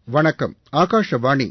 வணக்கம். ஆகாஷவாணி.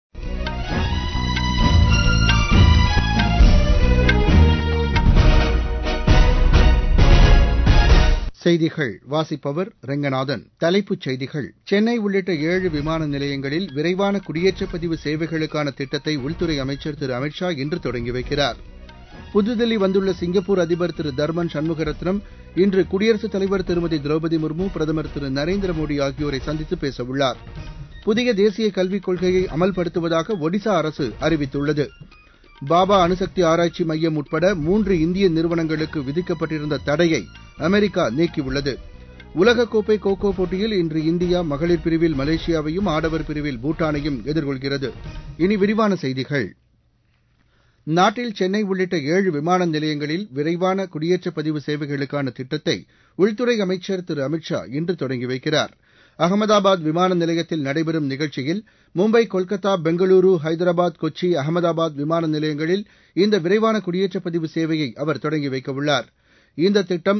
செய்திகள் வாசிப்பவர் ரெங்கநாதன். தலைப்புச் செய்திகள். சென்னை உள்ளிட்ட 7 விமான நிலையங்களில் விரைவான குடியேற்றப் பதிவு சேவைகளுக்கான திட்டத்தை உள்துறை அமைச்சர் திரு அமித் ஷா இன்று தொடங்கி வைக்கிறார். புதுதில்லி வந்துள்ள சிங்கப்பூர் அதிபர் திரு தர்மன் சண்முகரத்னம் இன்று குடியரசுத் தலைவர் திருமதி திரௌபதி முர்மு, பிரதமர் திரு நரேந்திர மோடி ஆகியோரை சந்தித்து பேசவுள்ளார். புதிய தேசிய கல்விக் கொள்கையை அமல்படுத்துவதாக ஒடிசா அரசு அறிவித்துள்ளது. பாபா அணுசக்தி ஆராய்ச்சி மையம் உட்பட 3 இந்திய நிறுவனங்களுக்கு விதிக்கப்பட்டிருந்த தடையை அமெரிக்கா நீக்கியுள்ளது. உலகக்கோப்பை கோகோ போட்டியில் இன்று இந்தியா மகளிர் பிரிவில் மலேசியாவையும், ஆடவர் பிரிவில் பூட்டானையும் எதிர்கொள்கிறது. இனி விரிவான செய்திகள். நாட்டில் சென்னை உள்ளிட்ட 7 விமான நிலையங்களில் விரைவான குடியேற்றப் பதிவு சேவைகளுக்கான திட்டத்தை உள்துறை அமைச்சர் திரு அமித் ஷா இன்று தொடங்கி வைக்கிறார். அகமதாபாத் விமான நிலையத்தில் நடைபெறும் நிகழ்ச்சியில் மும்பை, கொல்கத்தா, பெங்களூரு, ஹைதராபாத், கொச்சி, அகமதாபாத் விமான நிலையங்களில் இந்த விரைவான குடியேற்றப் பதிவு சேவையை அவர் தொடங்கி வைக்கவுள்ளார். இந்த திட்டம்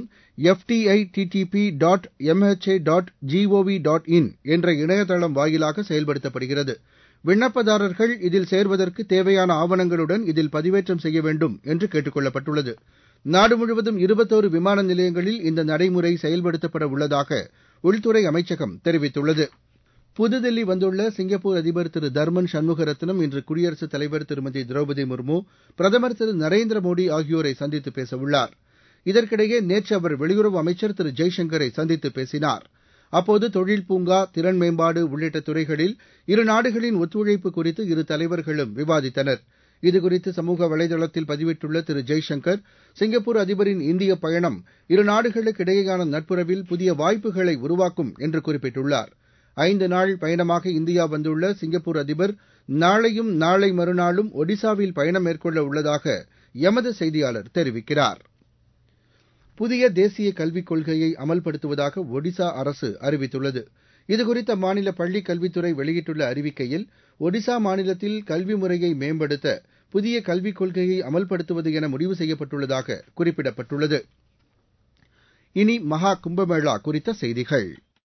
ftitp.mha.gov.in என்ற இணையதளம் வாயிலாக செயல்படுத்தப்படுகிறது. விண்ணப்பதாரர்கள் இதில் சேர்வதற்கு தேவையான ஆவணங்களுடன் இதில் பதிவேற்றம் செய்ய வேண்டும் என்று கேட்டுக் கொள்ளப்பட்டுள்ளது. நாடு முழுவதும் 21 விமான நிலையங்களில் இந்த நடைமுறை செயல்படுத்தப்பட உள்ளதாக உள்துறை அமைச்சகம் தெரிவித்துள்ளது. புதுதில்லி வந்துள்ள சிங்கப்பூர் அதிபர் திரு தர்மன் சண்முகரத்னம் இன்று குடியரசுத் தலைவர் திருமதி திரௌபதி முர்மு, பிரதமர் திரு நரேந்திர மோடி ஆகியோரை சந்தித்து பேசவுள்ளார். இதற்கிடையே நேற்று அவர் வெளியுறவு அமைச்சர் திரு ஜெய்சங்கரை சந்தித்து பேசினார். அப்போது தொழில் பூங்கா, திறன் மேம்பாடு உள்ளிட்ட துறைகளில் இரு நாடுகளின் ஒத்துழைப்பு குறித்து இரு தலைவர்களும் விவாதித்தனர். இதுகுறித்து சமூக வலைதளத்தில் பதிவிட்டுள்ள திரு ஜெய்சங்கர், சிங்கப்பூர் அதிபரின் இந்திய பயணம் இரு நாடுகளுக்கு இடையேயான நட்புறவில் புதிய வாய்ப்புகளை உருவாக்கும் என்று குறிப்பிட்டுள்ளார். 5 நாள் பயணமாக இந்தியா வந்துள்ள சிங்கப்பூர் அதிபர் நாளையும் நாளை மறுநாளும் ஒடிசாவில் பயணம் மேற்கொள்ள உள்ளதாக எமது செய்தியாளர் தெரிவிக்கிறார். புதிய தேசிய கல்விக் கொள்கையை அமல்படுத்துவதாக ஒடிசா அரசு அறிவித்துள்ளது. இதுகுறித்து அம்மாநில பள்ளிக் கல்வித்துறை வெளியிட்டுள்ள அறிவிக்கையில், ஒடிசா மாநிலத்தில் கல்வி முறையை மேம்படுத்த புதிய கல்விக் கொள்கையை அமல்படுத்துவது என முடிவு செய்யப்பட்டுள்ளதாக குறிப்பிடப்பட்டுள்ளது. இனி மகா கும்பமேளா குறித்த செய்திகள்.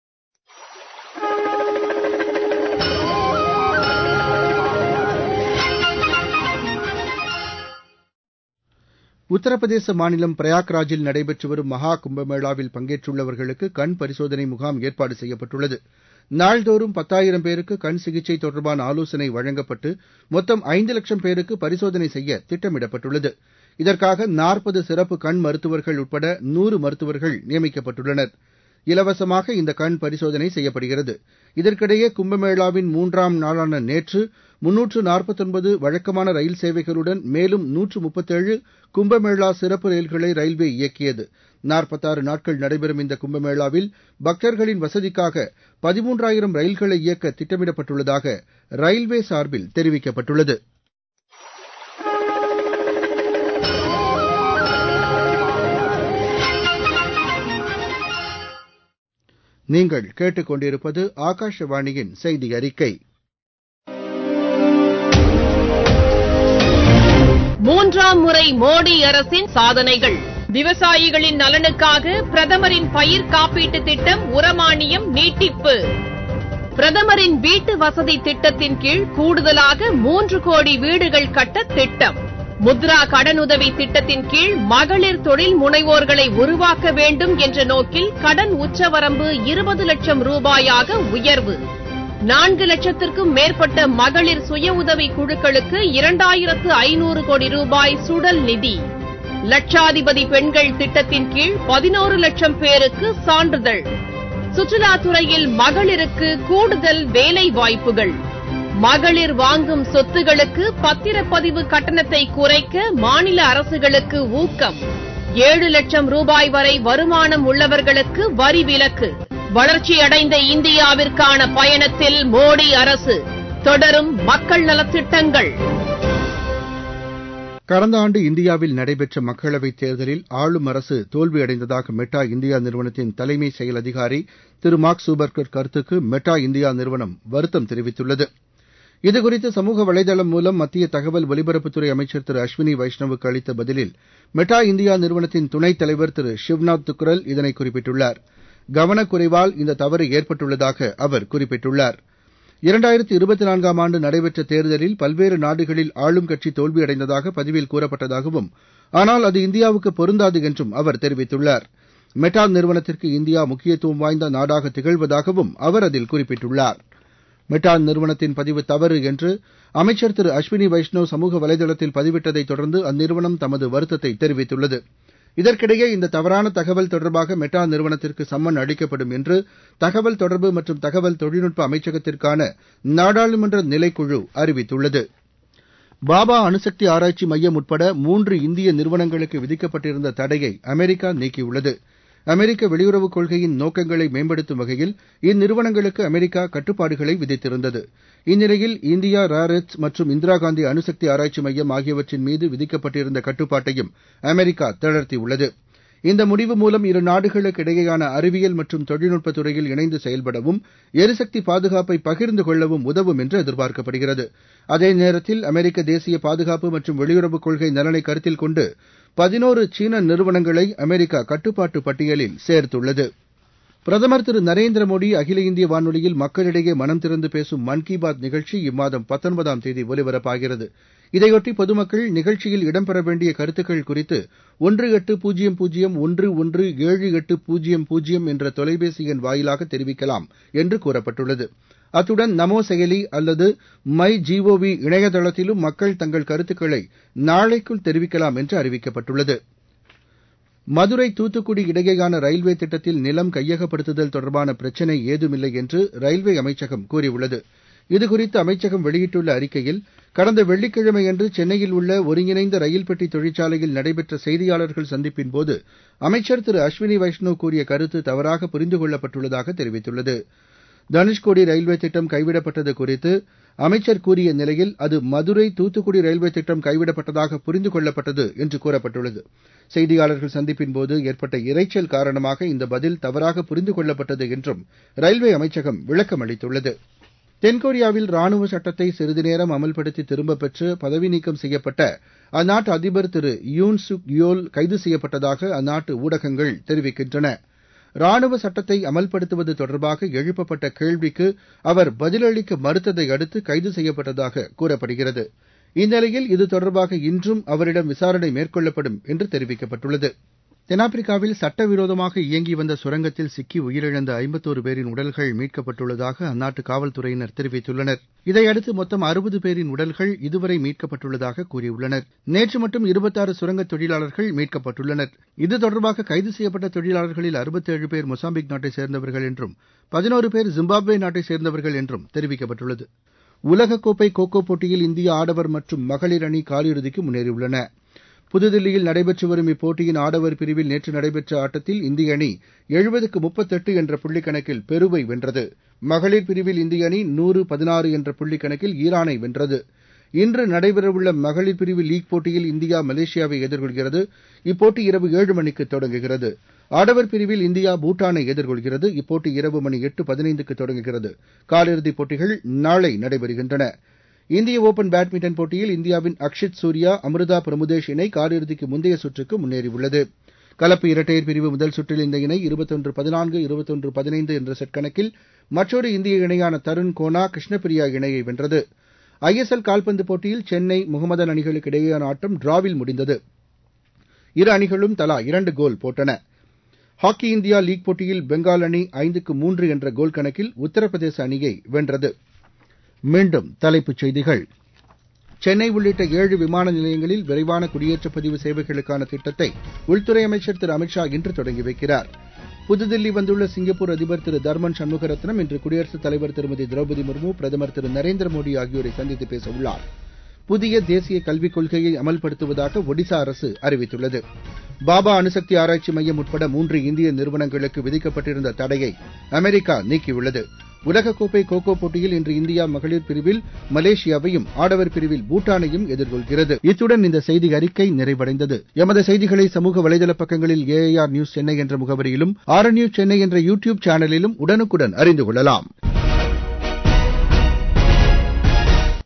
உத்தரப்பிரதேச மாநிலம் பிரயாக்ராஜில் நடைபெற்று வரும் மகா கும்பமேளாவில் பங்கேற்றுள்ளவர்களுக்கு கண் பரிசோதனை முகாம் ஏற்பாடு செய்யப்பட்டுள்ளது. நாள்தோறும் 10,000 பேருக்கு கண் சிகிச்சை தொடர்பான ஆலோசனை வழங்கப்பட்டு மொத்தம் 5 லட்சம் பேருக்கு பரிசோதனை செய்ய திட்டமிடப்பட்டுள்ளது. இதற்காக 40 சிறப்பு கண் மருத்துவர்கள் உட்பட 100 மருத்துவர்கள் நியமிக்கப்பட்டுள்ளனர். இலவசமாக இந்த கண் பரிசோதனை செய்யப்படுகிறது. இதற்கிடையே கும்பமேளாவின் 3ஆம் நாளான நேற்று 349 வழக்கமான ரயில் சேவைகளுடன் மேலும் 137 கும்பமேளா சிறப்பு ரயில்களை ரயில்வே இயக்கியது. 46 நாட்கள் நடைபெறும் இந்த கும்பமேளாவில் பக்தர்களின் வசதிக்காக 13,000 ரயில்களை இயக்க திட்டமிடப்பட்டுள்ளதாக ரயில்வே சார்பில் தெரிவிக்கப்பட்டுள்ளது. நீங்கள் கேட்டுக்கொண்டிருப்பது ஆகாஷவாணியின் செய்தி அறிக்கை. 3ஆம் முறை மோடி அரசின் சாதனைகள். விவசாயிகளின் நலனுக்காக பிரதமரின் பயிர் காப்பீட்டு திட்டம் உரமானியம் நீட்டிப்பு. பிரதமரின் வீட்டு வசதி திட்டத்தின் கீழ் கூடுதலாக 3 கோடி வீடுகள் கட்ட திட்டம். முத்ரா கடனுதவி திட்டத்தின் கீழ் மகளிர் தொழில் முனைவோர்களை உருவாக்க வேண்டும் என்ற நோக்கில் கடன் உச்சவரம்பு 20 லட்சம் ரூபாயாக உயர்வு. 4 லட்சத்திற்கும் மேற்பட்ட மகளிர் சுய உதவி குழுக்களுக்கு 2500 கோடி ரூபாய் சுடல் நிதி. லட்சாதிபதி பெண்கள் திட்டத்தின் கீழ் 11 லட்சம் பேருக்கு சான்றிதழ். சுற்றுலாத்துறையில் மகளிருக்கு கூடுதல் வேலை வாய்ப்புகள். மகளிர் வாங்கும் சொத்துகளுக்கு பத்திரப்பதிவு கட்டணத்தை குறைக்க மாநில அரசுகளுக்கு ஊக்கம். 7 லட்சம் ரூபாய் வரை வருமானம் உள்ளவர்களுக்கு வரி விலக்கு. வளர்ச்சியடைந்த இந்தியாவிற்கான பயணத்தில் மோடி அரசு. தொடரும் மக்கள் நலத்திட்டங்கள். கடந்த ஆண்டு இந்தியாவில் நடைபெற்ற மக்களவைத் தேர்தலில் ஆளும் அரசு தோல்வியடைந்ததாக மெட்டா இந்தியா நிறுவனத்தின் தலைமை செயல் அதிகாரி திரு மார்க் சூபர்கர் கருத்துக்கு மெட்டா இந்தியா நிறுவனம் வருத்தம் தெரிவித்துள்ளது. இதுகுறித்து சமூக வலைதளம் மூலம் மத்திய தகவல் ஒலிபரப்புத்துறை அமைச்சர் திரு அஸ்வினி வைஷ்ணவுக்கு அளித்த பதிலில் மெட்டா இந்தியா நிறுவனத்தின் துணைத் தலைவர் திரு ஷிவ்நாத் துக்ரல் இதனை குறிப்பிட்டுள்ளார். கவனக்குறைவால் இந்த தவறு ஏற்பட்டுள்ளதாக அவர் குறிப்பிட்டுள்ளார். 2024ஆம் ஆண்டு நடைபெற்ற தேர்தலில் பல்வேறு நாடுகளில் ஆளும் கட்சி தோல்வியடைந்ததாக பதிவில் கூறப்பட்டதாகவும், ஆனால் அது இந்தியாவுக்கு பொருந்தாது என்றும் அவர் தெரிவித்துள்ளார். மெட்டா நிறுவனத்திற்கு இந்தியா முக்கியத்துவம் வாய்ந்த நாடாக திகழ்வதாகவும் அவர் அதில் குறிப்பிட்டுள்ளார். மெட்டா நிறுவனத்தின் பதிவு தவறு என்று அமைச்சர் திரு அஸ்வினி வைஷ்ணவ் சமூக வலைதளத்தில் பதிவிட்டதைத் தொடர்ந்து அந்நிறுவனம் தமது வருத்தத்தை தெரிவித்துள்ளது. இதற்கிடையே இந்த தவறான தகவல் தொடர்பாக மெட்டா நிறுவனத்திற்கு சம்மன் அளிக்கப்படும் என்று தகவல் தொடர்பு மற்றும் தகவல் தொழில்நுட்ப அமைச்சகத்திற்கான நாடாளுமன்ற நிலைக்குழு அறிவித்துள்ளது. பாபா அணுசக்தி ஆராய்ச்சி மையம் உட்பட 3 இந்திய நிறுவனங்களுக்கு விதிக்கப்பட்டிருந்த தடையை அமெரிக்கா நீக்கியுள்ளது. அமெரிக்க வெளியுறவுக் கொள்கையின் நோக்கங்களை மேம்படுத்தும் வகையில் இந்நிறுவனங்களுக்கு அமெரிக்கா கட்டுப்பாடுகளை விதித்திருந்தது. இந்நிலையில் இந்தியா ரேர் எர்த்ஸ் மற்றும் இந்திரா காந்தி அணுசக்தி ஆராய்ச்சி மையம் ஆகியவற்றின் மீது விதிக்கப்பட்டிருந்த கட்டுப்பாட்டையும் அமெரிக்கா தளர்த்தியுள்ளது. இந்த முடிவு மூலம் இரு நாடுகளுக்கு இடையேயான அறிவியல் மற்றும் தொழில்நுட்பத் துறையில் இணைந்து செயல்படவும் எரிசக்தி பாதுகாப்பை பகிர்ந்து கொள்ளவும் உதவும் என்று எதிர்பார்க்கப்படுகிறது. அதே நேரத்தில் அமெரிக்க தேசிய பாதுகாப்பு மற்றும் வெளியுறவுக் கொள்கை நலனை கருத்தில் கொண்டு 11 சீன நிறுவனங்களை அமெரிக்கா கட்டுப்பாட்டு பட்டியலில் சேர்த்துள்ளது. பிரதமர் திரு நரேந்திர மோடி அகில இந்திய வானொலியில் மக்களிடையே மனம் திறந்து பேசும் மன் கி பாத் நிகழ்ச்சி இம்மாதம் 19ஆம் தேதி ஒலிபரப்பாகிறது. இதையொட்டி பொதுமக்கள் நிகழ்ச்சியில் இடம்பெற வேண்டிய கருத்துக்கள் குறித்து 1800117800 என்ற தொலைபேசி எண் வாயிலாக தெரிவிக்கலாம் என்று கூறப்பட்டுள்ளது. அத்துடன் நமோ செயலி அல்லது மை GOV இணையதளத்திலும் மக்கள் தங்கள் கருத்துக்களை நாளைக்குள் தெரிவிக்கலாம் என்று அறிவிக்கப்பட்டுள்ளது. மதுரை தூத்துக்குடி இடையேயான ரயில்வே திட்டத்தில் நிலம் கையகப்படுத்துதல் தொடர்பான பிரச்சினை ஏதுமில்லை என்று ரயில்வே அமைச்சகம் கூறியுள்ளது. இதுகுறித்து அமைச்சகம் வெளியிட்டுள்ள அறிக்கையில், கடந்த வெள்ளிக்கிழமையன்று சென்னையில் உள்ள ஒருங்கிணைந்த ரயில் பெட்டி தொழிற்சாலையில் நடைபெற்ற செய்தியாளர்கள் சந்திப்பின்போது அமைச்சர் திரு அஸ்வினி வைஷ்ணவ் கூறிய கருத்து தவறாக புரிந்து கொள்ளப்பட்டுள்ளதாக தெரிவித்துள்ளது. தனுஷ்கோடி ரயில்வே திட்டம் கைவிடப்பட்டது குறித்து அமைச்சர் கூறிய நிலையில், அது மதுரை தூத்துக்குடி ரயில்வே திட்டம் கைவிடப்பட்டதாக புரிந்து கொள்ளப்பட்டது என்று கூறப்பட்டுள்ளது. செய்தியாளர்கள் சந்திப்பின்போது ஏற்பட்ட இரைச்சல் காரணமாக இந்த பதில் தவறாக புரிந்து கொள்ளப்பட்டது என்றும் ரயில்வே அமைச்சகம் விளக்கம் அளித்துள்ளது. தென்கொரியாவில் ராணுவ சட்டத்தை சிறிது நேரம் அமல்படுத்தி திரும்பப் பெற்று பதவி நீக்கம் செய்யப்பட்ட அந்நாட்டு அதிபர் திரு யூன் சுக் யோல் கைது செய்யப்பட்டதாக அந்நாட்டு ஊடகங்கள் தெரிவிக்கின்றன. ராணுவ சட்டத்தை அமல்படுத்துவது தொடர்பாக எழுப்பப்பட்ட கேள்விக்கு அவர் பதிலளிக்க மறுத்ததை அடுத்து கைது செய்யப்பட்டதாக கூறப்படுகிறது. இந்நிலையில் இது தொடர்பாக இன்றும் அவரிடம் விசாரணை மேற்கொள்ளப்படும் என்று தெரிவிக்கப்பட்டுள்ளது. தென்னாப்பிரிக்காவில் சட்டவிரோதமாக இயங்கி வந்த சுரங்கத்தில் சிக்கி உயிரிழந்த 51 பேரின் உடல்கள் மீட்கப்பட்டுள்ளதாக அந்நாட்டு காவல்துறையினர் தெரிவித்துள்ளனர். இதையடுத்து மொத்தம் 60 பேரின் உடல்கள் இதுவரை மீட்கப்பட்டுள்ளதாக கூறியுள்ளனர். நேற்று மட்டும் 26 சுரங்கத் தொழிலாளர்கள் மீட்கப்பட்டுள்ளனர். இது தொடர்பாக கைது செய்யப்பட்ட தொழிலாளர்களில் 67 பேர் மொசாம்பிக் நாட்டைச் சேர்ந்தவர்கள் என்றும் 11 பேர் ஜிம்பாப்வே நாட்டைச் சேர்ந்தவர்கள் என்றும் தெரிவிக்கப்பட்டுள்ளது. உலகக்கோப்பை கோகோ போட்டியில் இந்திய ஆடவர் மற்றும் மகளிர் அணி காலிறுதிக்கு முன்னேறியுள்ளன. புதுதில்லியில் நடைபெற்று வரும் இப்போட்டியின் ஆடவர் பிரிவில் நேற்று நடைபெற்ற ஆட்டத்தில் இந்திய அணி 70-38 என்ற புள்ளிக்கணக்கில் பெருவை வென்றது. மகளிர் பிரிவில் இந்திய அணி 100-16 என்ற புள்ளிக்கணக்கில் ஈரானை வென்றது. இன்று நடைபெறவுள்ள மகளிர் பிரிவு லீக் போட்டியில் இந்தியா மலேசியாவை எதிர்கொள்கிறது. இப்போட்டி இரவு 7 மணிக்கு தொடங்குகிறது. ஆடவர் பிரிவில் இந்தியா பூட்டானை எதிர்கொள்கிறது. இப்போட்டி இரவு மணி 8:15க்கு தொடங்குகிறது. காலிறுதிப் போட்டிகள் நாளை நடைபெறுகின்றன. இந்திய ஓபன் பேட்மிண்டன் போட்டியில் இந்தியாவின் அக்ஷித் சூர்யா, அமிர்தா பிரமுதேஷ் இணை காலிறுதிக்கு முந்தைய சுற்றுக்கு முன்னேறியுள்ளது. கலப்பு இரட்டையர் பிரிவு முதல் சுற்றில் இந்த இணை 21-14, 21-15 என்ற செட் கணக்கில் மற்றொரு இந்திய இணையான தருண் கோனா, கிருஷ்ணபிரியா இணையை வென்றது. ISL கால்பந்து போட்டியில் சென்னை, முகமதன் அணிகளுக்கு இடையேயான ஆட்டம் டிராவில் முடிந்தது. இரு அணிகளும் தலா 2 கோல் போட்டன. ஹாக்கி இந்தியா லீக் போட்டியில் பெங்கால் அணி 5-3 என்ற கோல் கணக்கில் உத்தரப்பிரதேச அணியை வென்றது. மீண்டும் தலைப்புச் செய்திகள். சென்னை உள்ளிட்ட 7 விமான நிலையங்களில் விரைவான குடியேற்றப் பதிவு சேவைகளுக்கான திட்டத்தை உள்துறை அமைச்சர் திரு அமித் ஷா இன்று தொடங்கி வைக்கிறார். புதுதில்லி வந்துள்ள சிங்கப்பூர் அதிபர் திரு தர்மன் சண்முகரத்னம் இன்று குடியரசுத் தலைவர் திருமதி திரௌபதி முர்மு, பிரதமர் திரு நரேந்திர மோடி ஆகியோரை சந்தித்து பேச உள்ளார். புதிய தேசிய கல்விக் கொள்கையை அமல்படுத்துவதாக ஒடிசா அரசு அறிவித்துள்ளது. பாபா அணுசக்தி ஆராய்ச்சி மையம் உட்பட 3 இந்திய நிறுவனங்களுக்கு விதிக்கப்பட்டிருந்த தடையை அமெரிக்கா நீக்கியுள்ளது. உலகக்கோப்பை கோகோ போட்டியில் இன்று இந்தியா மகளிர் பிரிவில் மலேசியாவையும், ஆடவர் பிரிவில் பூட்டானையும் எதிர்கொள்கிறது. இத்துடன் இந்த செய்தி அறிக்கை நிறைவடைந்தது. எமது செய்திகளை சமூக வலைதள பக்கங்களில் AIR நியூஸ் சென்னை என்ற முகவரியிலும், RN நியூஸ் சென்னை என்ற யூடியூப் சேனலிலும் உடனுக்குடன் அறிந்து கொள்ளலாம்.